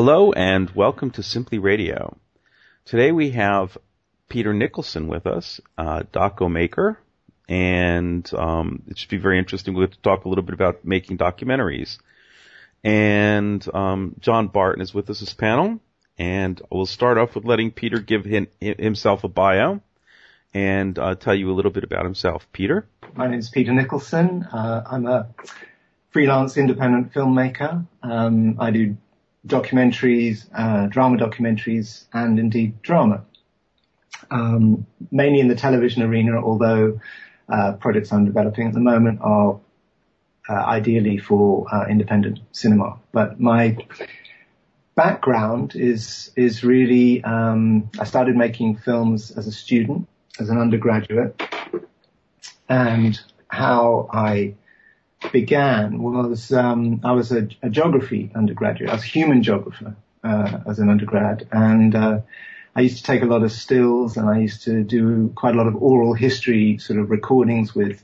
Hello and welcome to Simply Radio. Today we have Peter Nicholson with us, doco maker, and it should be very interesting. We'll get to talk a little bit about making documentaries. And John Barton is with us this panel, and we'll start off with letting Peter give himself a bio and tell you a little bit about himself. Peter? My name is Peter Nicholson. I'm a freelance independent filmmaker. I do documentaries, drama documentaries, and indeed drama. Mainly in the television arena, although projects I'm developing at the moment are ideally for independent cinema. But my background is really, I started making films as a student, as an undergraduate, and how I began was I was a geography undergraduate. I was a human geographer as an undergrad, and I used to take a lot of stills, and I used to do quite a lot of oral history sort of recordings with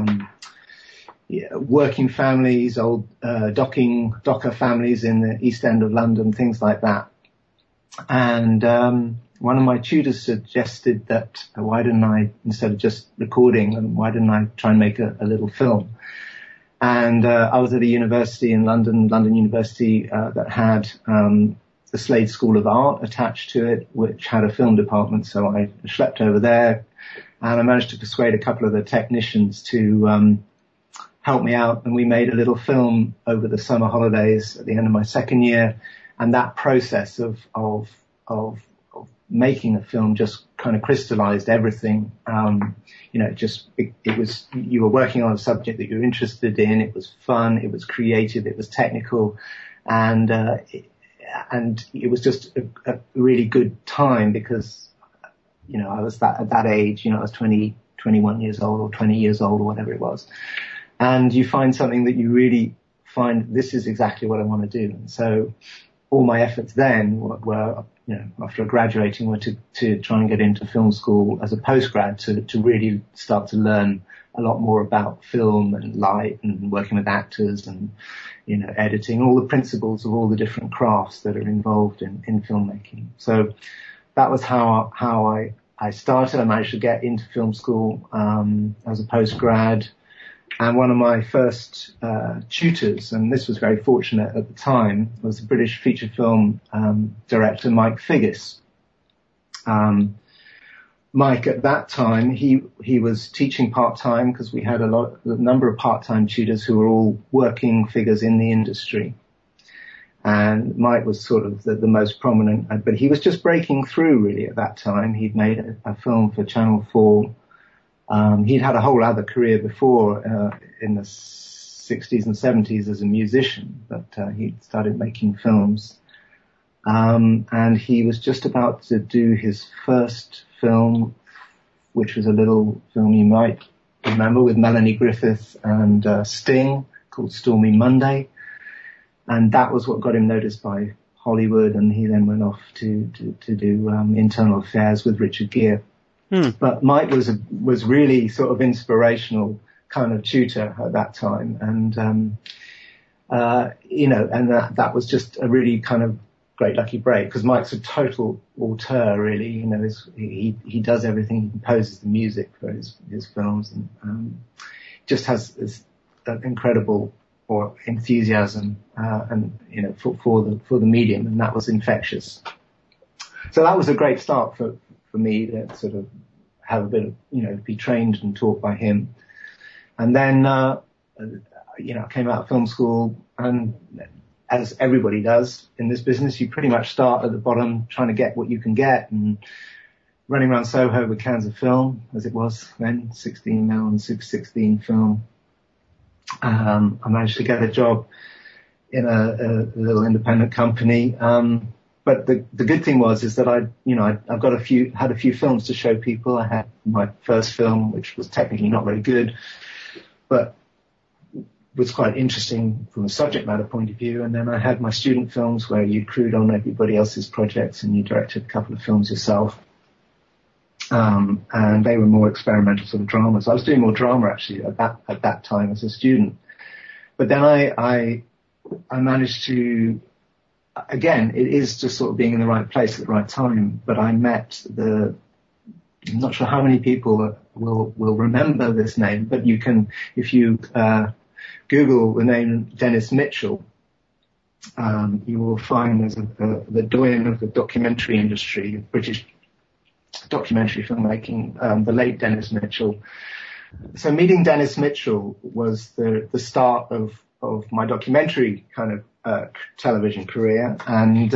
working families, old docker families in the East End of London, things like that. And one of my tutors suggested that why didn't I, instead of just recording, why didn't I try and make a little film? And I was at a university in London University, that had the Slade School of Art attached to it, which had a film department. So I schlepped over there, and I managed to persuade a couple of the technicians to help me out, and we made a little film over the summer holidays at the end of my second year. And that process of making a film just kind of crystallized everything. It was, you were working on a subject that you were interested in. It was fun. It was creative. It was technical. And it was just a really good time because, I was at that age, I was 21 years old or 20 years old or whatever it was. And you find something that you really find, this is exactly what I want to do. And so all my efforts then were after graduating, were to try and get into film school as a postgrad to really start to learn a lot more about film and light and working with actors and, editing, all the principles of all the different crafts that are involved in filmmaking. So that was how I started. I managed to get into film school, as a postgrad. And one of my first tutors, and this was very fortunate at the time, was the British feature film director Mike Figgis. Mike, at that time, he was teaching part-time because we had a number of part-time tutors who were all working figures in the industry. And Mike was sort of the most prominent, but he was just breaking through really at that time. He'd made a film for Channel 4. He'd had a whole other career before, in the 60s and 70s as a musician, but he'd started making films. And he was just about to do his first film, which was a little film you might remember with Melanie Griffith and Sting, called Stormy Monday. And that was what got him noticed by Hollywood, and he then went off to do Internal Affairs with Richard Gere. But Mike was really sort of inspirational kind of tutor at that time. And, that was just a really kind of great lucky break because Mike's a total auteur really, he does everything, he composes the music for his films and, just has this incredible enthusiasm, for the medium, and that was infectious. So that was a great start for me to sort of have a bit of, be trained and taught by him. And then, I came out of film school, and as everybody does in this business, you pretty much start at the bottom trying to get what you can get and running around Soho with cans of film, as it was then, 16mm and Super 16 film. I managed to get a job in a little independent company. But the good thing is that I've got had a few films to show people. I had my first film, which was technically not very good, but was quite interesting from a subject matter point of view. And then I had my student films where you crewed on everybody else's projects and you directed a couple of films yourself. And they were more experimental sort of dramas. I was doing more drama actually at that time as a student. But then I managed to again, it is just sort of being in the right place at the right time. But I met I'm not sure how many people will remember this name, but you can, if you Google the name Dennis Mitchell, you will find there's the doyen of the documentary industry, British documentary filmmaking, the late Dennis Mitchell. So meeting Dennis Mitchell was the start of my documentary kind of television career, and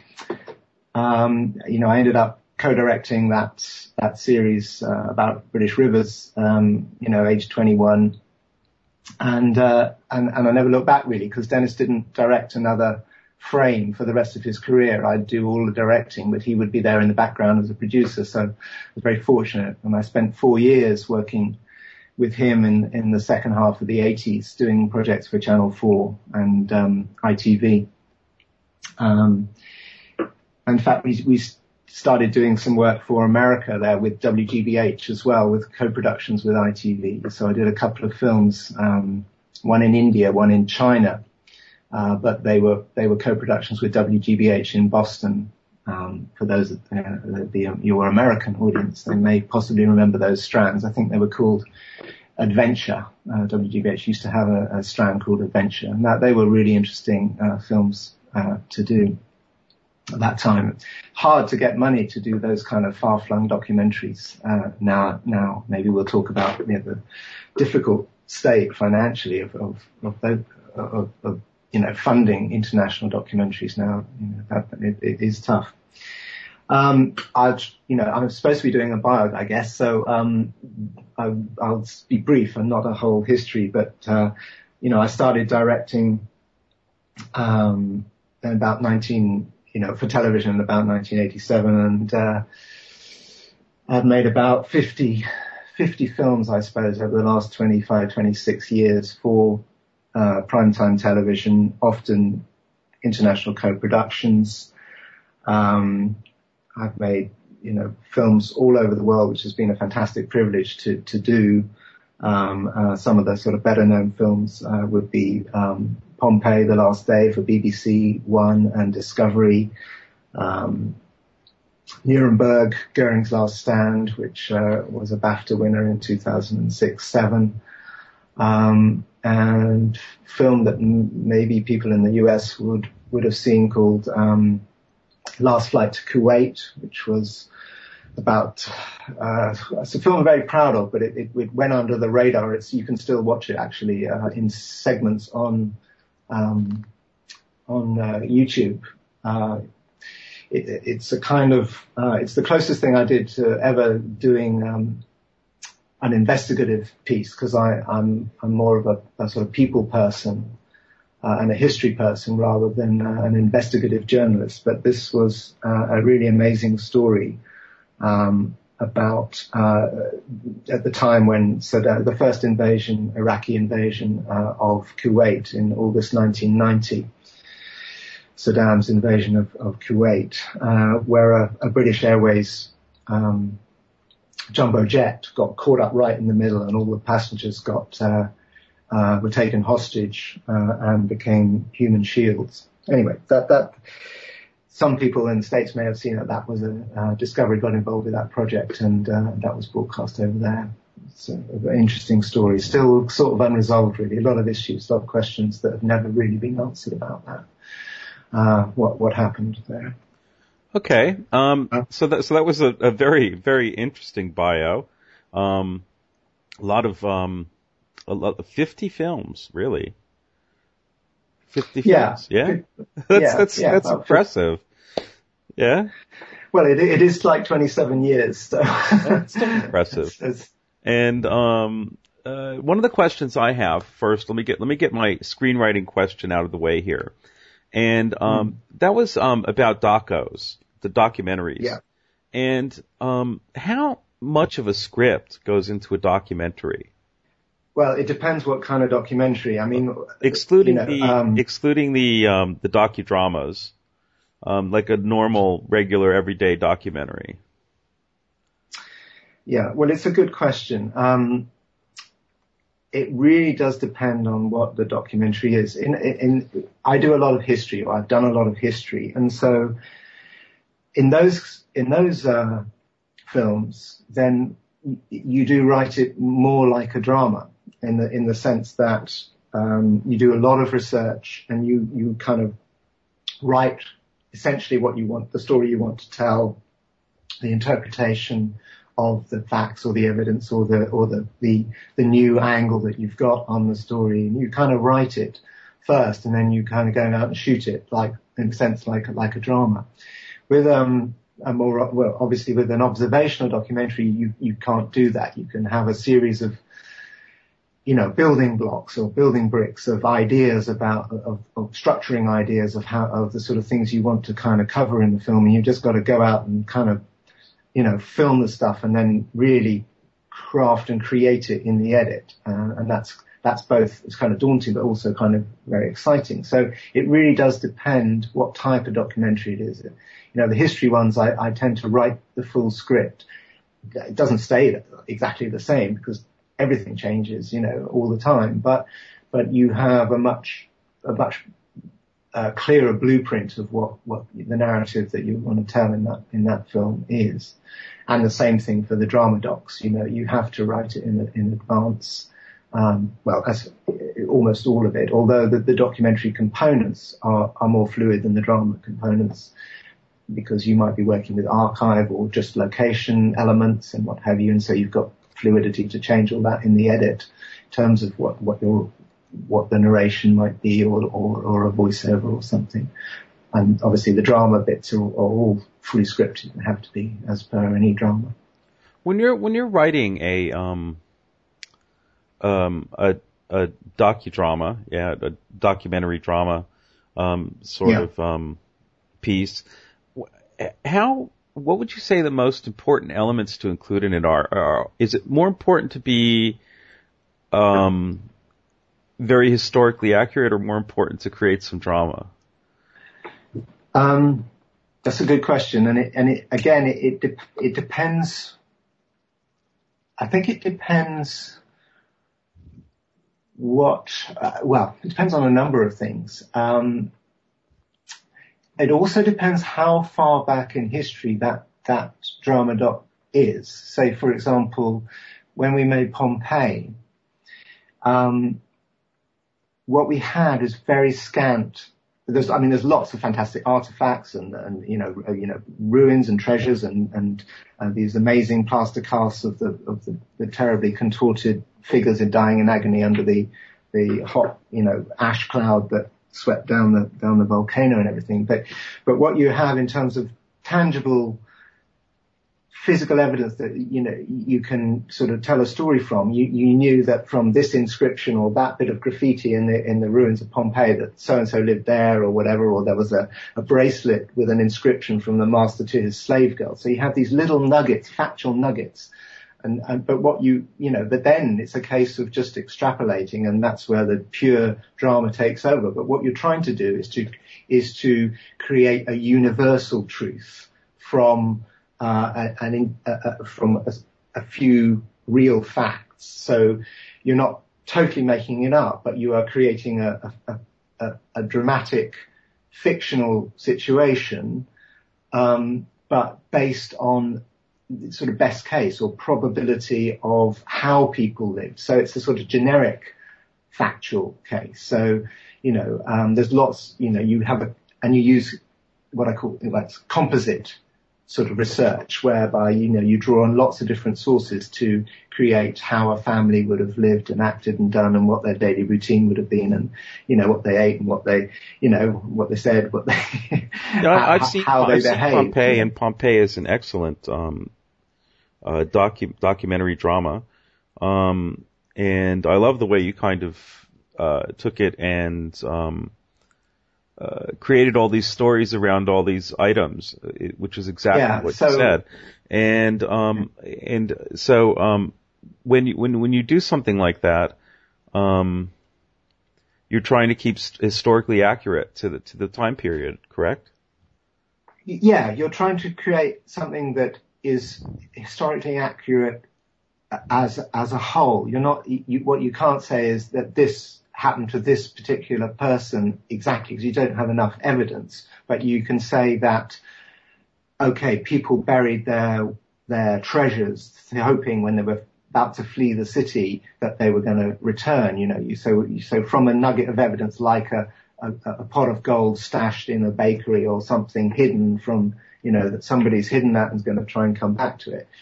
I ended up co-directing that series about British rivers, age 21, and I never looked back really, because Dennis didn't direct another frame for the rest of his career. I'd do all the directing, but he would be there in the background as a producer. So I was very fortunate, and I spent 4 years working with him in the second half of the 80s, doing projects for Channel 4 and ITV. In fact, we started doing some work for America there with WGBH as well, with co-productions with ITV. So I did a couple of films, one in India, one in China, but they were co-productions with WGBH in Boston. For those your American audience, they may possibly remember those strands. I think they were called Adventure. WGBH used to have a strand called Adventure, and they were really interesting films to do at that time. Hard to get money to do those kind of far-flung documentaries. Now maybe we'll talk about the difficult state financially of funding international documentaries now. It is tough. I'm supposed to be doing a bio, I guess, so I'll be brief and not a whole history, but I started directing in about for television in about 1987, and I've made about 50 films, I suppose, over the last 25, 26 years for primetime television, often international co-productions. I've made, films all over the world, which has been a fantastic privilege to do. Some of the sort of better known films would be Pompeii, The Last Day for BBC One and Discovery, Nuremberg, Goering's Last Stand, which was a BAFTA winner in 2006-07, and film that maybe people in the US would have seen called Last Flight to Kuwait, which was about it's a film I'm very proud of, but it went under the radar. You can still watch it actually in segments on YouTube. It's a kind of it's the closest thing I did to ever doing an investigative piece, because I'm more of a sort of people person and a history person rather than an investigative journalist. But this was a really amazing story about at the time when the first Iraqi invasion of Kuwait in August 1990, Saddam's invasion of Kuwait, where a British Airways jumbo jet got caught up right in the middle, and all the passengers were taken hostage and became human shields. Anyway, that some people in the States may have seen that was Discovery got involved with that project, and that was broadcast over there. It's a very interesting story, still sort of unresolved really. A lot of issues, a lot of questions that have never really been answered about that. What happened there. Okay. So that was a very, very interesting bio. A lot of 50 films, really. 50 films. Yeah. That's impressive. Yeah. Well, it is like 27 years, so. That's still impressive. And one of the questions I have first, let me get my screenwriting question out of the way here. And that was about docos, the documentaries. Yeah. And how much of a script goes into a documentary? Well, it depends what kind of documentary. I mean, excluding the docudramas, like a normal, regular, everyday documentary. Yeah, well, it's a good question. it really does depend on what the documentary is. I do a lot of history, or I've done a lot of history, and so in those films, then you do write it more like a drama in the sense that you do a lot of research and you kind of write essentially what you want, the story you want to tell, the interpretation of the facts or the evidence or the new angle that you've got on the story, and you kind of write it first, and then you kind of go out and shoot it, like in a sense like a drama. With obviously with an observational documentary, you can't do that. You can have a series of building blocks or building bricks of ideas of structuring ideas of the sort of things you want to kind of cover in the film, and you've just got to go out and kind of film the stuff and then really craft and create it in the edit. And that's both, it's kind of daunting, but also kind of very exciting. So it really does depend what type of documentary it is. The history ones, I tend to write the full script. It doesn't stay exactly the same because everything changes, all the time. But you have a much clearer blueprint of what the narrative that you want to tell in that film is. And the same thing for the drama docs. You have to write it in advance. As almost all of it, although the documentary components are more fluid than the drama components, because you might be working with archive or just location elements and what have you, and so you've got fluidity to change all that in the edit in terms of what the narration might be or a voiceover or something. And obviously the drama bits are all fully scripted and have to be as per any drama. When you're writing a docudrama, a documentary drama, piece, what would you say the most important elements to include in it are? Is it more important to be, very historically accurate, or more important to create some drama? That's a good question. And it depends. I think it depends it depends on a number of things. It also depends how far back in history that drama doc is. Say, for example, when we made Pompeii, what we had is very scant. There's lots of fantastic artifacts and ruins and treasures and these amazing plaster casts of the terribly contorted figures dying in agony under the hot, ash cloud that swept down the volcano and everything. But what you have in terms of tangible physical evidence that, you can sort of tell a story from, you knew that from this inscription or that bit of graffiti in the ruins of Pompeii that so-and-so lived there or whatever, or there was a bracelet with an inscription from the master to his slave girl. So you have these little nuggets, factual nuggets. But then it's a case of just extrapolating, and that's where the pure drama takes over. But what you're trying to do is to create a universal truth from a few real facts. So you're not totally making it up, but you are creating a dramatic fictional situation, but based on sort of best case or probability of how people lived. So it's a sort of generic factual case. So, there's lots, you have and you use what I call composite sort of research, whereby, you draw on lots of different sources to create how a family would have lived and acted and done, and what their daily routine would have been, and, what they ate and what they, what they said, what they, I've seen behaved. Pompeii, and Pompeii is an excellent, documentary drama. And I love the way you kind of, took it and, created all these stories around all these items, which is exactly what you said. And so when you do something like that, you're trying to keep historically accurate to the time period, correct? Yeah, you're trying to create something that is historically accurate as a whole. You're not, what you can't say is that this happened to this particular person exactly, because you don't have enough evidence. But you can say that, okay, people buried their treasures, hoping when they were about to flee the city that they were going to return. So from a nugget of evidence like a pot of gold stashed in a bakery or something hidden from, that somebody's hidden that and is going to try and come back to it.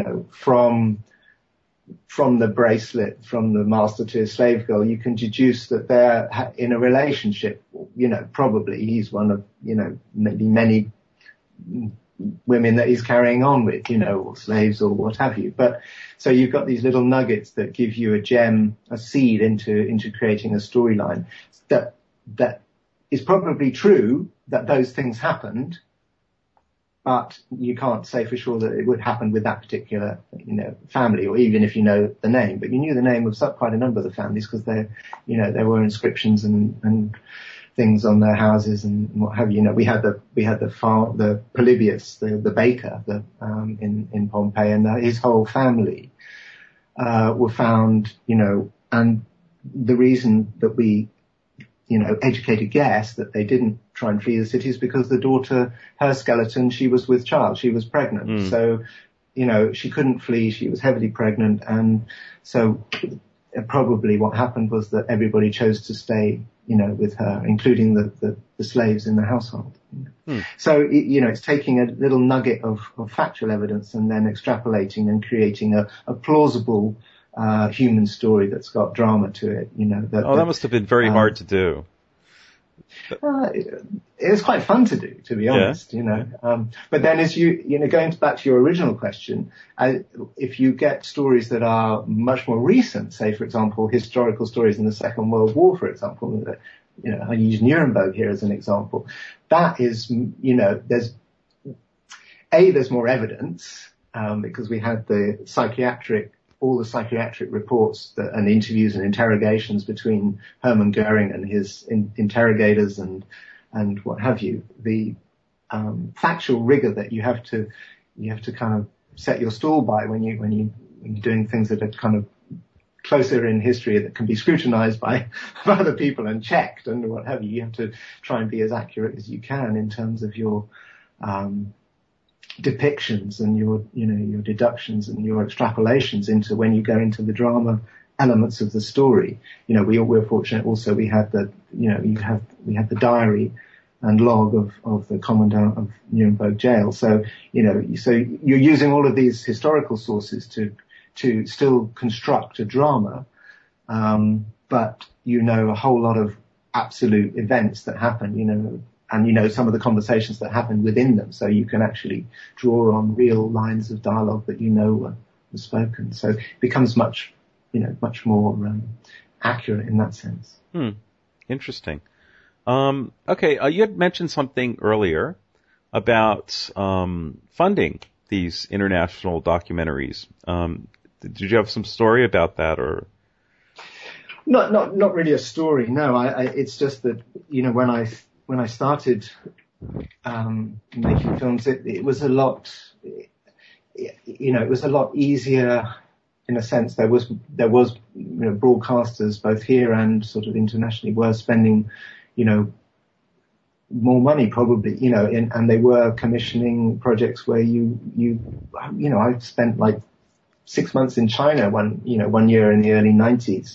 From the bracelet, from the master to his slave girl, you can deduce that they're in a relationship. Probably he's one of, maybe many women that he's carrying on with, or slaves or what have you. But so you've got these little nuggets that give you a gem, a seed into creating a storyline that is probably true that those things happened, but you can't say for sure that it would happen with that particular, family, or even if you know the name. But you knew the name of quite a number of the families because there were inscriptions and things on their houses and what have you. We had the Polybius, the baker, in Pompeii, and his whole family were found, and the reason that we, educated guess that they didn't try and flee the city is because the daughter, her skeleton, she was with child, she was pregnant. So, she couldn't flee, she was heavily pregnant, and so probably what happened was that everybody chose to stay, with her, including the slaves in the household. So, it's taking a little nugget of factual evidence and then extrapolating and creating a plausible human story that's got drama to it. That must have been very hard to do. It was quite fun to do, to be honest. But then, as going back to your original question, if you get stories that are much more recent, say for example historical stories in the Second World War, for example, I use Nuremberg here as an example. That is, there's more evidence because we had all the psychiatric reports and interviews and interrogations between Hermann Goering and his interrogators and what have you. The factual rigor that you have to kind of set your stall by when you're doing things that are kind of closer in history that can be scrutinized by other people and checked and what have you. You have to try and be as accurate as you can in terms of your depictions and your deductions and your extrapolations into when you go into the drama elements of the story. We're fortunate also we had we had the diary and log of the commandant of Nuremberg jail. So, so you're using all of these historical sources to still construct a drama. But a whole lot of absolute events that happen, and some of the conversations that happen within them, so you can actually draw on real lines of dialogue that were spoken. So it becomes much more accurate in that sense. Interesting. Okay, you had mentioned something earlier about funding these international documentaries. Did you have some story about that, or? Not really a story. No, it's just that when I started making films, it was a lot, it was a lot easier in a sense. There was broadcasters both here and sort of internationally were spending, more money probably, and they were commissioning projects where I spent like 6 months in China one year in the early 90s,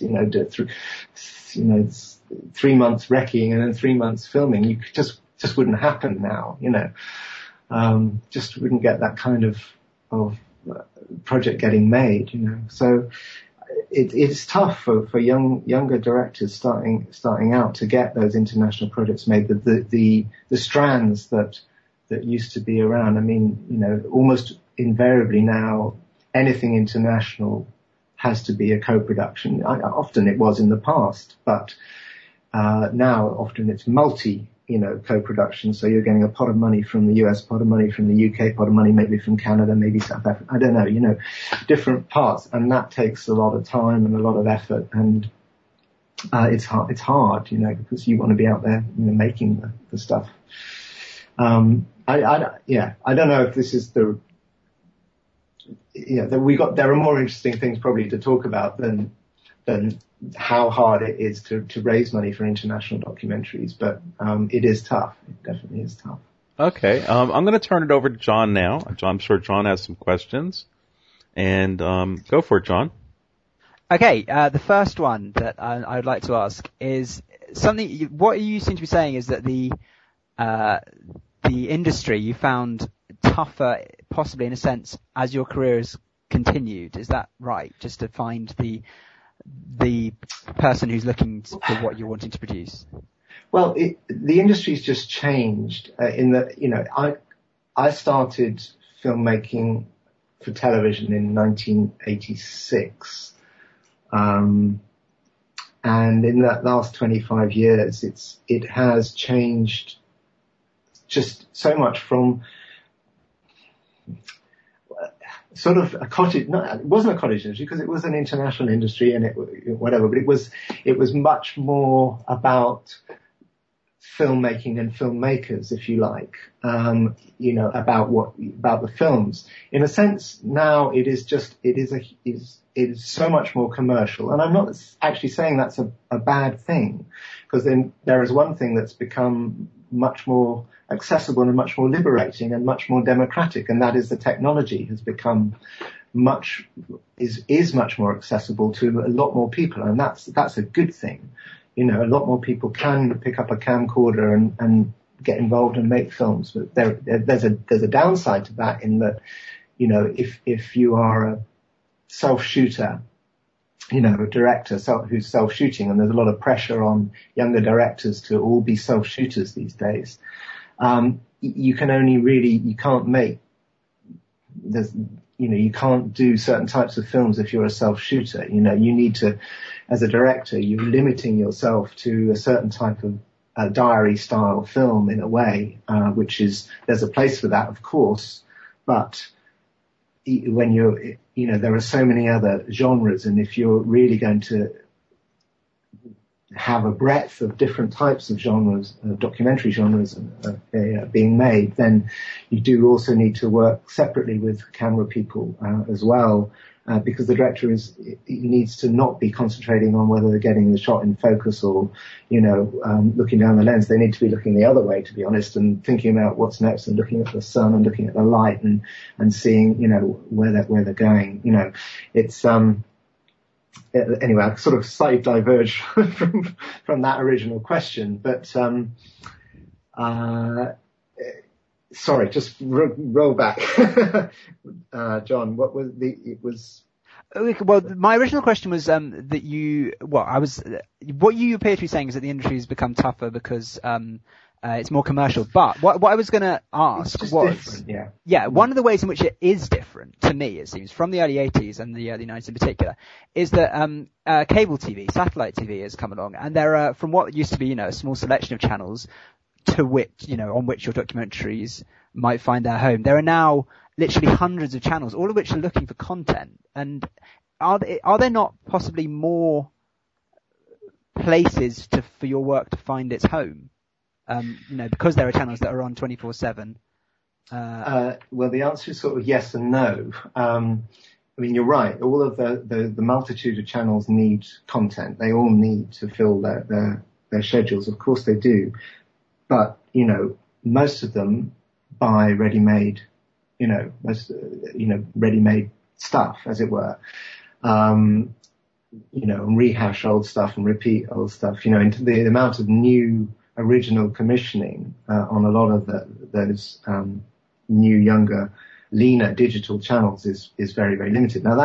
3 months recceing and then 3 months filming. You just wouldn't happen now, just wouldn't get that kind of project getting made, So it's tough for younger directors starting out to get those international projects made. The strands that used to be around. I mean, almost invariably now, anything international has to be a co-production. Often it was in the past, but now often it's co-production. So you're getting a pot of money from the US, pot of money from the UK, pot of money maybe from Canada, maybe South Africa. I don't know, different parts, and that takes a lot of time and a lot of effort, and it's hard, because you want to be out there, making the stuff. I don't know if this is there are more interesting things probably to talk about than how hard it is to raise money for international documentaries. But it is tough. It definitely is tough. Okay. I'm going to turn it over to John now. I'm sure John has some questions. And go for it, John. Okay. The first one that I would like to ask is something. What you seem to be saying is that the industry you found tougher, possibly in a sense, as your career has continued. Is that right? Just to find the person who's looking for what you're wanting to produce. Well, the industry's just changed in that, I started filmmaking for television in 1986. And in that last 25 years, it has changed just so much from sort of a cottage, no, it wasn't a cottage industry because it was an international industry and whatever, but it was much more about filmmaking and filmmakers, if you like, about the films. In a sense, now it is so much more commercial. And I'm not actually saying that's a bad thing, because then there is one thing that's become much more accessible and much more liberating and much more democratic, and that is the technology has become much more accessible to a lot more people, and that's a good thing. A lot more people can pick up a camcorder and get involved and make films, but there's a downside to that in that, if you are a self-shooter, a director who's self-shooting, and there's a lot of pressure on younger directors to all be self-shooters these days. You can't do certain types of films if you're a self-shooter. You need to, as a director, you're limiting yourself to a certain type of diary style film in a way, there's a place for that, of course, but when there are so many other genres, and if you're really going to have a breadth of different types of genres, documentary genres being made, then you do also need to work separately with camera people as well, because the director needs to not be concentrating on whether they're getting the shot in focus or, looking down the lens. They need to be looking the other way, to be honest, and thinking about what's next and looking at the sun and looking at the light and seeing, where they're going. It's, anyway, I sort of slightly diverged from that original question, but sorry, just roll back. John, what was Well, my original question was what you appear to be saying is that the industry has become tougher because it's more commercial. But what I was going to ask was, one of the ways in which it is different to me, it seems, from the early 80s and the early 90s in particular, is that cable TV, satellite TV has come along, and there are, from what used to be, a small selection of channels to which, on which your documentaries might find their home. There are now literally hundreds of channels, all of which are looking for content. And are there not possibly more places for your work to find its home? Because there are channels that are on 24/7. Well, the answer is sort of yes and no. You're right. All of the multitude of channels need content. They all need to fill their schedules. Of course they do. But, most of them buy ready-made, ready-made stuff, as it were. And rehash old stuff and repeat old stuff. Into the amount of new original commissioning on a lot of those new, younger, leaner digital channels is very, very limited. Now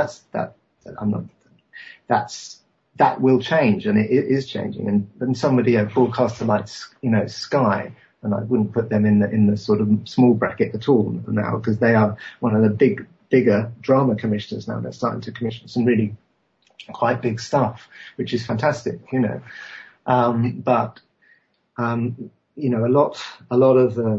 that will change, and it is changing. And somebody, a broadcaster like Sky, and I wouldn't put them in the sort of small bracket at all now, because they are one of the bigger drama commissioners now. They're starting to commission some really quite big stuff, which is fantastic, but a lot of the,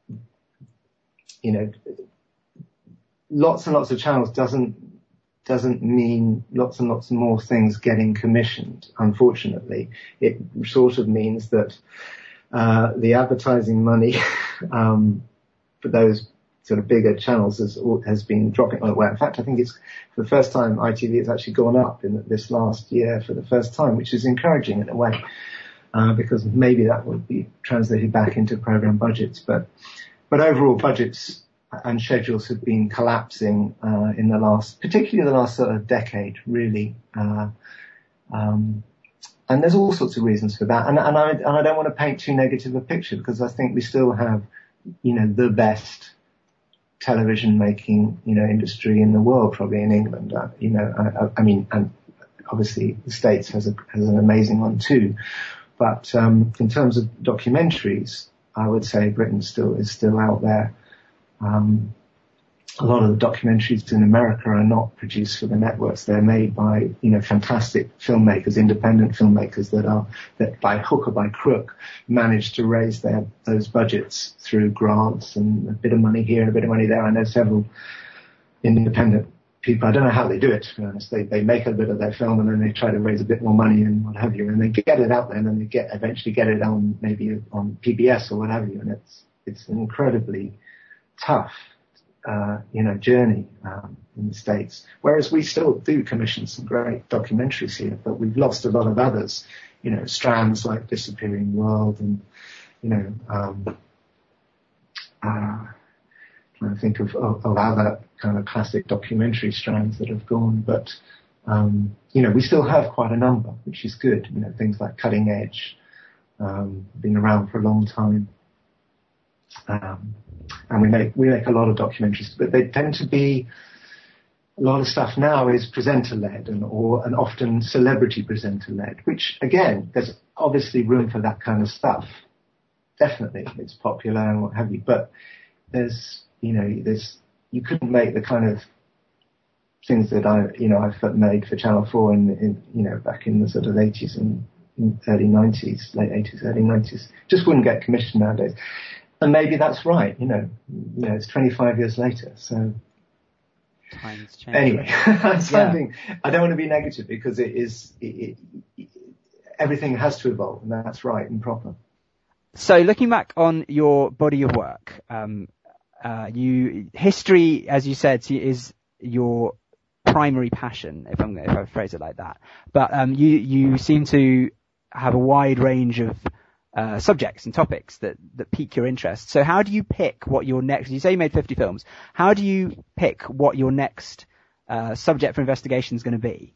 lots and lots of channels doesn't mean lots and lots more things getting commissioned. Unfortunately, it sort of means that the advertising money for those sort of bigger channels has been dropping away. In fact, I think it's for the first time ITV has actually gone up in this last year for the first time, which is encouraging in a way, because maybe that will be translated back into program budgets. But overall budgets and schedules have been collapsing particularly the last sort of decade, really. And there's all sorts of reasons for that. And I don't want to paint too negative a picture, because I think we still have, the best television making, industry in the world, probably in England. I mean, and obviously the States has an amazing one too. But, in terms of documentaries, I would say Britain is still out there. A lot of the documentaries in America are not produced for the networks. They're made by, fantastic filmmakers, independent filmmakers that by hook or by crook manage to raise those budgets through grants and a bit of money here and a bit of money there. I know several independent people. I don't know how they do it, to be honest. They make a bit of their film and then they try to raise a bit more money and what have you, and they get it out there, and then they eventually get it on maybe on PBS or what have you, and it's an incredibly tough journey in the States. Whereas we still do commission some great documentaries here, but we've lost a lot of others, strands like Disappearing World and, trying to think of other kind of classic documentary strands that have gone. But, we still have quite a number, which is good. Things like Cutting Edge, been around for a long time. And we make a lot of documentaries, but they tend to be, a lot of stuff now is presenter-led and often celebrity presenter-led, which again, there's obviously room for that kind of stuff. Definitely, it's popular and what have you, but you couldn't make the kind of things that I've made for Channel 4 in back in the sort of 80s and early 90s, late 80s, early 90s. Just wouldn't get commissioned nowadays. And maybe that's right, it's 25 years later, so. Times change. Anyway, I don't want to be negative, because everything has to evolve, and that's right and proper. So looking back on your body of work, history, as you said, is your primary passion, if I phrase it like that. But, you seem to have a wide range of subjects and topics that pique your interest. So how do you pick what your next, you say you made 50 films, how do you pick what your next subject for investigation is going to be?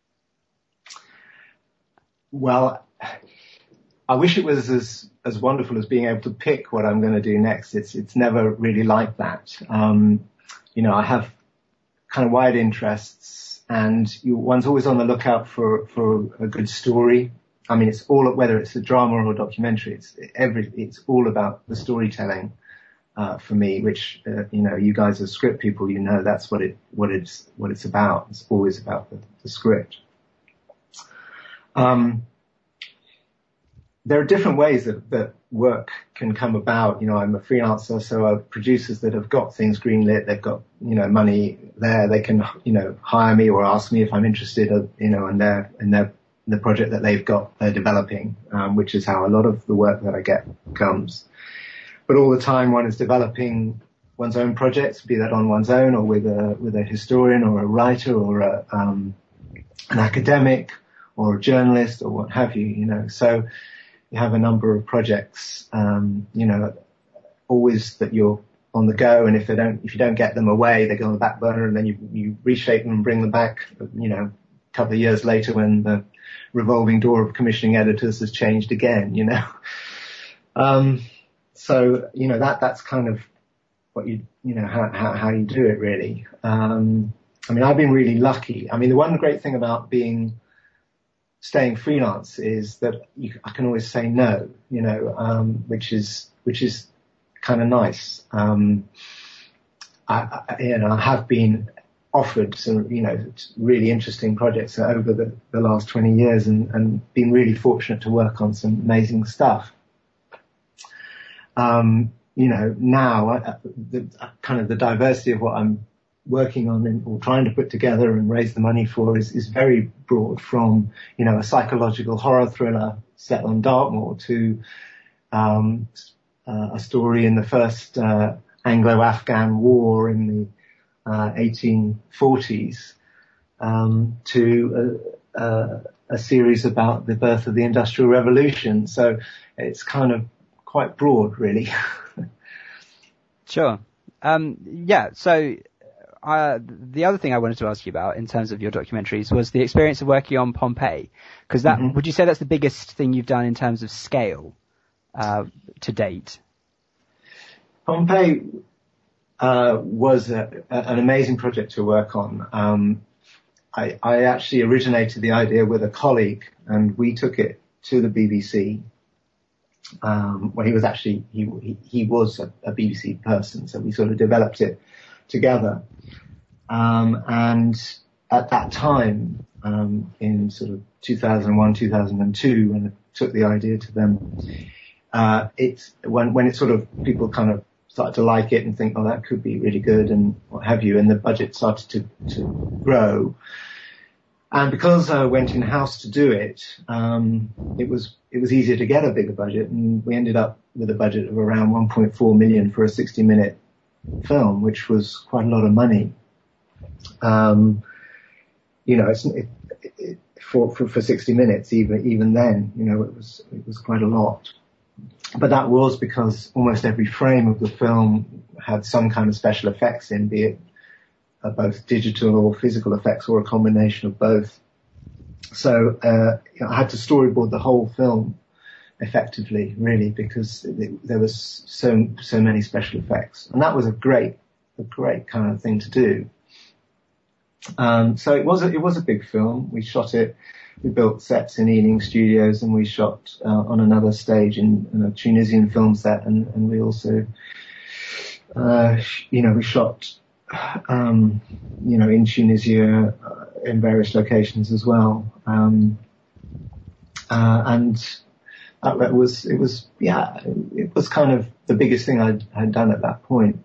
Well, I wish it was as wonderful as being able to pick what I'm going to do next. It's never really like that. I have kind of wide interests, and one's always on the lookout for a good story. I mean, it's all, whether it's a drama or a documentary, it's all about the storytelling, for me, which, you guys are script people, that's what it's about. It's always about the script. There are different ways that work can come about. I'm a freelancer, so producers that have got things greenlit, they've got, money there, they can, hire me or ask me if I'm interested, in the project that they're developing, which is how a lot of the work that I get comes. But all the time one is developing one's own projects, be that on one's own or with a historian or a writer or an academic or a journalist or what have you, So you have a number of projects, always that you're on the go, and if you don't get them away, they go on the back burner, and then you reshape them and bring them back, a couple of years later when the revolving door of commissioning editors has changed again, So, that's kind of what how you do it really. I've been really lucky. The one great thing about staying freelance is that I can always say no, which is kind of nice. I have been offered some, really interesting projects over the last 20 years and been really fortunate to work on some amazing stuff. Now, the diversity of what I'm working on or trying to put together and raise the money for is very broad, from, a psychological horror thriller set on Dartmoor to, a story in the first, Anglo-Afghan war in the 1840s to a series about the birth of the Industrial Revolution. So it's kind of quite broad, really. Sure. Yeah. So the other thing I wanted to ask you about in terms of your documentaries was the experience of working on Pompeii, because that would you say that's the biggest thing you've done in terms of scale to date? Pompeii was an amazing project to work on. I actually originated the idea with a colleague, and we took it to the BBC. Well, he was actually he was a BBC person, so we sort of developed it together. And at that time, in sort of 2001, 2002, when I took the idea to them, it's when it sort of people kind of started to like it and think, oh, that could be really good and what have you, and the budget started to grow. And because I went in-house to do it, it was easier to get a bigger budget, and we ended up with a budget of around 1.4 million for a 60-minute film, which was quite a lot of money. For 60 minutes, even then, it was quite a lot. But that was because almost every frame of the film had some kind of special effects in, be it both digital or physical effects or a combination of both. So I had to storyboard the whole film effectively, really, because there was so many special effects, and that was a great kind of thing to do. So it was a big film. We shot it. We built sets in Ealing Studios, and we shot on another stage in a Tunisian film set, and we also, we shot, in Tunisia, in various locations as well. And it was kind of the biggest thing I had done at that point.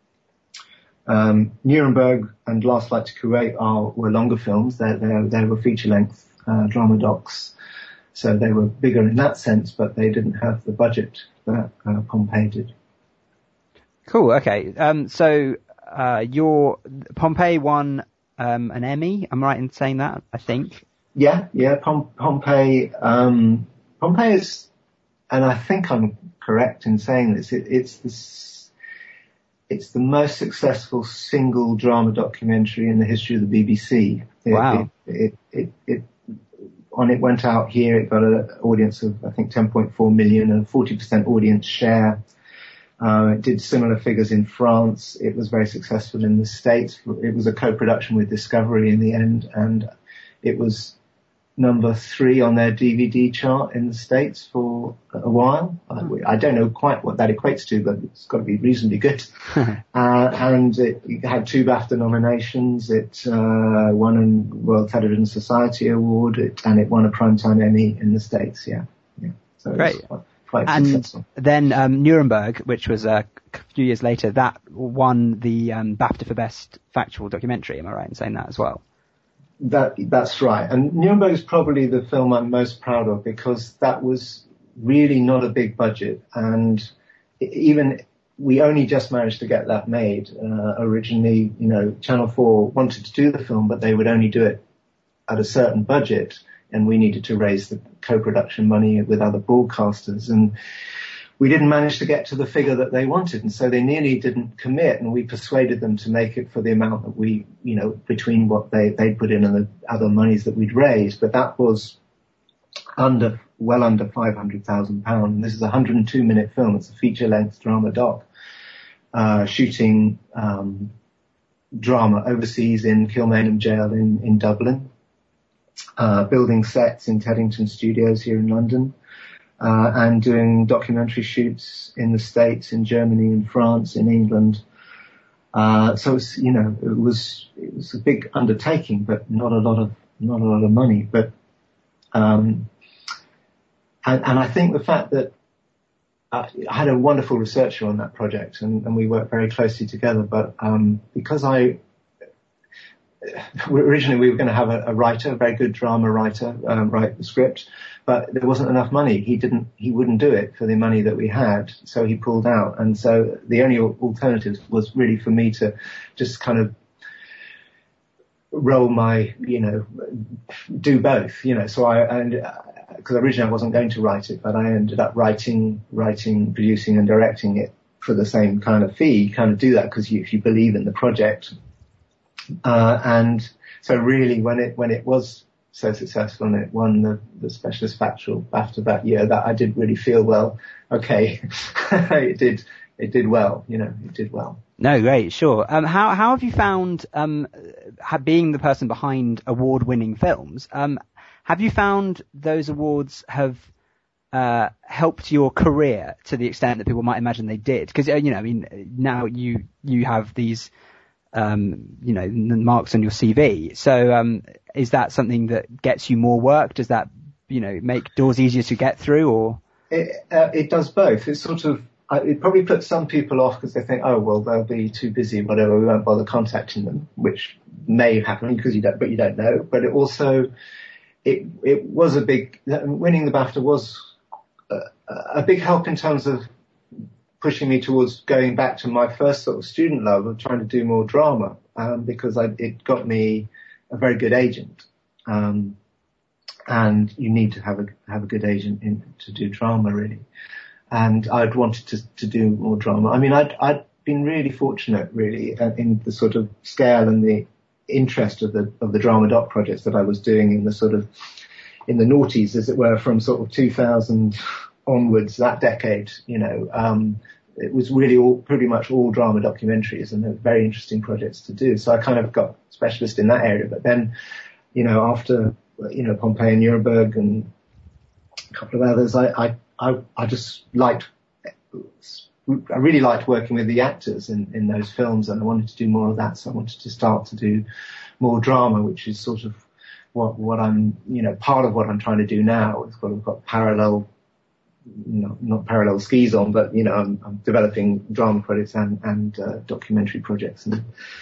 Nuremberg and Last Flight to Kuwait were longer films. They were feature-length drama docs, so they were bigger in that sense, but they didn't have the budget that Pompeii did. Cool. Okay. So your Pompeii won an Emmy. I'm right in saying that, I think. Yeah. Pompeii is, and I think I'm correct in saying this. It's the most successful single drama documentary in the history of the BBC. Wow. When it went out here, it got an audience of, I think, 10.4 million and a 40% audience share. It did similar figures in France. It was very successful in the States. It was a co-production with Discovery in the end, and it was number 3 on their DVD chart in the States for a while. I don't know quite what that equates to, but it's got to be reasonably good. And it had 2 BAFTA nominations. It won a World Television Society Award, and it won a Primetime Emmy in the States. Yeah. So great. It was quite successful. Then Nuremberg, which was a few years later, that won the BAFTA for Best Factual Documentary. Am I right in saying that as well? That's right. And Nuremberg is probably the film I'm most proud of, because that was really not a big budget, and even we only just managed to get that made. Originally, Channel 4 wanted to do the film, but they would only do it at a certain budget, and we needed to raise the co-production money with other broadcasters, and we didn't manage to get to the figure that they wanted, and so they nearly didn't commit, and we persuaded them to make it for the amount that we, between what they put in and the other monies that we'd raised. But that was well under £500,000. This is a 102-minute film. It's a feature-length drama doc, shooting drama overseas in Kilmainham Jail in Dublin, building sets in Teddington Studios here in London, and doing documentary shoots in the States, in Germany, in France, in England. So it's, it was a big undertaking, but not a lot of money. But, and I think the fact that I had a wonderful researcher on that project, and we worked very closely together, but, because originally we were going to have a writer, a very good drama writer, write the script, but there wasn't enough money. He wouldn't do it for the money that we had, so he pulled out. And so the only alternative was really for me to just kind of roll my, do both, so because originally I wasn't going to write it, but I ended up writing, producing and directing it for the same kind of fee. You kind of do that because if you believe in the project. And so really when it was so successful and it won the Specialist Factual BAFTA that year, that I did really feel, well, okay, it did well, it did well. No, great, sure. How have you found, being the person behind award-winning films, have you found those awards have helped your career to the extent that people might imagine they did? Because, now you have these, marks on your CV. So, is that something that gets you more work? Does that, make doors easier to get through, or? It does both. It's sort of, it probably puts some people off because they think, oh, well, they'll be too busy, whatever, we won't bother contacting them, which may happen because you don't know. But it also, it was winning the BAFTA was a big help in terms of pushing me towards going back to my first sort of student love of trying to do more drama, because it got me a very good agent. And you need to have a good agent to do drama, really. And I'd wanted to do more drama. I mean, I'd been really fortunate, really, in the sort of scale and the interest of the drama doc projects that I was doing in the noughties, as it were, from sort of 2000 onwards, that decade, it was really pretty much all drama documentaries, and they're very interesting projects to do. So I kind of got specialist in that area. But then, after, Pompeii and Nuremberg and a couple of others, I just I really liked working with the actors in those films, and I wanted to do more of that. So I wanted to start to do more drama, which is sort of what I'm, part of what I'm trying to do now. It's got parallel, not parallel skis on, but, I'm developing drama projects and documentary projects, and,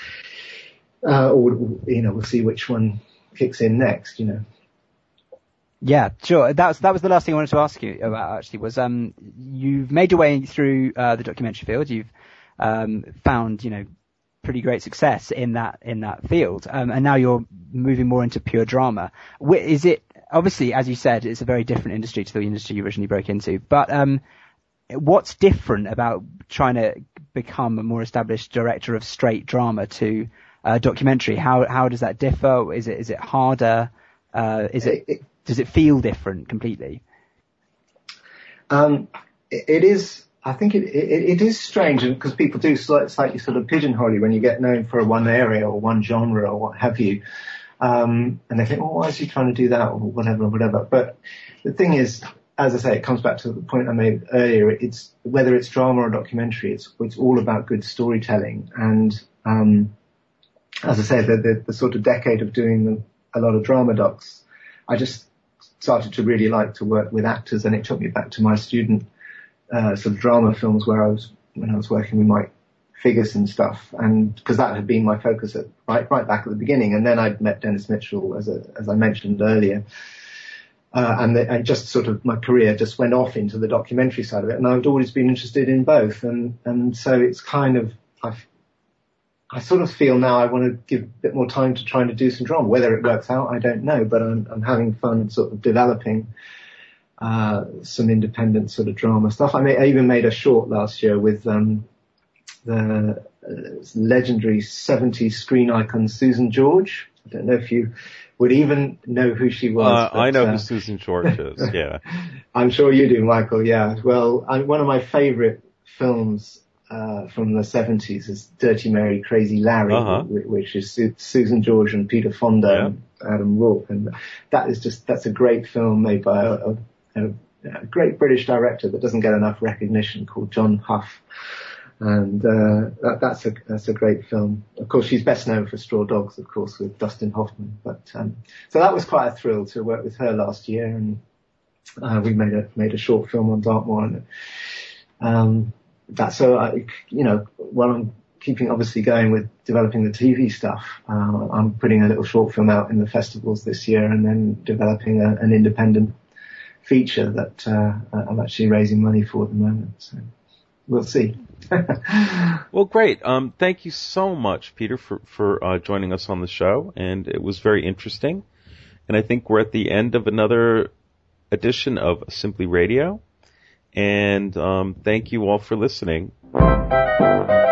we'll see which one kicks in next, Yeah, sure. That was the last thing I wanted to ask you about, actually, was, you've made your way through, the documentary field. You've, found, pretty great success in that field. And now you're moving more into pure drama. Is it, obviously, as you said, it's a very different industry to the industry you originally broke into, but, what's different about trying to become a more established director of straight drama to, documentary? How does that differ? Is it harder? Does it feel different completely? It is. I think it is strange, because people do slightly sort of pigeonhole you when you get known for one area or one genre or what have you. And they think, well, why is he trying to do that, or whatever. But the thing is, as I say, it comes back to the point I made earlier. It's whether it's drama or documentary, it's all about good storytelling. And as I say, the sort of decade of doing a lot of drama docs, I just started to really like to work with actors, and it took me back to my student sort of drama films when I was working with Mike Figgis and stuff, and because that had been my focus right back at the beginning. And then I'd met Dennis Mitchell, as I mentioned earlier, and just sort of my career just went off into the documentary side of it, and I've always been interested in both, and so it's kind of I sort of feel now I want to give a bit more time to trying to do some drama. Whether it works out, I don't know, but I'm having fun sort of developing some independent sort of drama stuff. I even made a short last year with the legendary 70s screen icon Susan George. I don't know if you would even know who she was. I know who Susan George is, yeah. I'm sure you do, Michael, yeah. Well, one of my favorite films from the 70s is Dirty Mary, Crazy Larry, which is Susan George and Peter Fonda and Adam Rourke. And that's a great film made by a great British director that doesn't get enough recognition, called John Huff. And that's a great film. Of course, she's best known for Straw Dogs, of course, with Dustin Hoffman. But so that was quite a thrill to work with her last year, and we made a short film on Dartmoor. And that's so while I'm keeping obviously going with developing the TV stuff. I'm putting a little short film out in the festivals this year, and then developing an independent feature that I'm actually raising money for at the moment. So we'll see. Well, great. Thank you so much, Peter, for joining us on the show, and it was very interesting. And I think we're at the end of another edition of Simply Radio. And thank you all for listening.